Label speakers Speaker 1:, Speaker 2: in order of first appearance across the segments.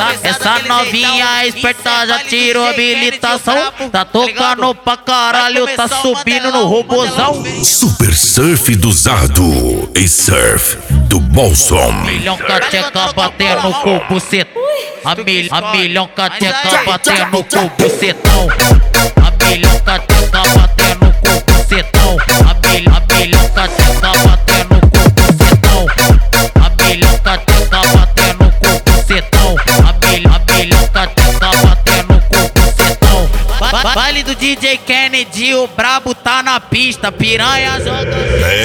Speaker 1: Essa novinha esperta já tirou habilitação. Tá tocando pra caralho, tá subindo no robozão.
Speaker 2: Super Surf do Zardo e Surf do Bolson.
Speaker 1: Milhão cateca batendo com o bucetão. A milhão cateca batendo com o bucetão. A milhão cateca batendo com o bucetão. A milhão cateca batendo com o bucetão. A milhão cateca batendo com o bucetão. A milhão cateca batendo com o bucetão. Baile do DJ Kennedy, o brabo tá na pista. Piranha joga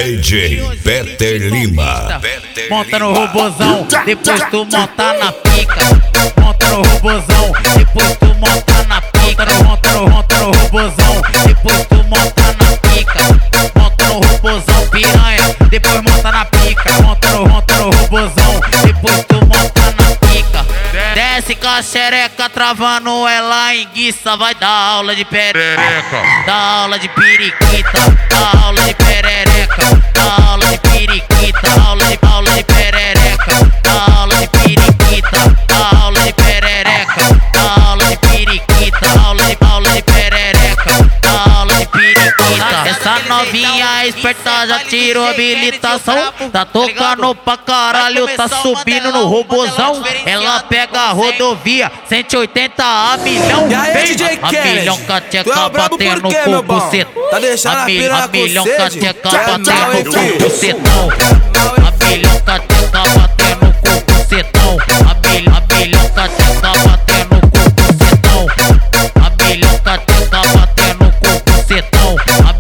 Speaker 2: DJ Peter Lima.
Speaker 1: monta no robozão, depois tu monta na pica. Monta no robozão, depois tu monta na pica. Monta no robozão, depois tu monta na pica. Monta no robozão, piranha, depois monta na pica. Monta no robozão, depois tu monta na pica. Desce com a xereca travando ela em guiça. Vai dar aula de perereca, dá aula de periquita, dá aula de perereca, dá aula de periquita, aula de perereca, dá aula de periquita, dá aula de perereca, dá aula de periquita, aula de perereca, dá aula de periquita. Essa novinha esperta já tirou habilitação. Tá tocando pra caralho, tá subindo no robozão. Ela pega a rodovia 180 a milhão.
Speaker 3: E aí, DJ
Speaker 1: A milhão cateca batendo com o bucetão.
Speaker 3: Tá deixando a piranha com
Speaker 1: milhão
Speaker 3: sede?
Speaker 1: cateca
Speaker 3: Cê é mal,
Speaker 1: batendo
Speaker 3: hein,
Speaker 1: com o
Speaker 3: filho?
Speaker 1: bucetão. A milhão cateca batendo com o bucetão. A milhão cateca batendo com o bucetão. A milhão cateca batendo com o bucetão.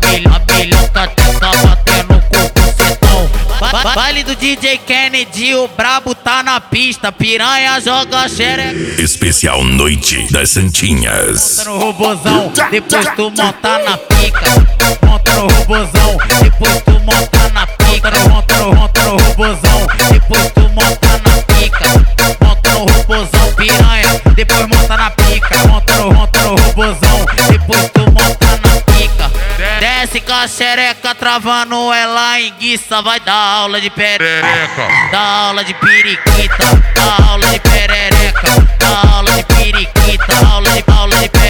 Speaker 1: A milhão cateca batendo com o bucetão. Baile do DJ Kennedy, o brabo tá na pista. Piranha joga xereca.
Speaker 2: Especial Noite das Santinhas.
Speaker 1: Monta no robozão, depois tu monta na pica. Monta no robozão, depois tu monta na pica. Monta no robozão, depois tu monta na pica. Monta no robozão, piranha, depois monta na pica. Monta no robozão, depois tu monta na pica. Desce com a xereca travando ela em guiça. Vai dar aula de perereca, dá aula de periquita, dá aula de perereca, dá aula de periquita, aula de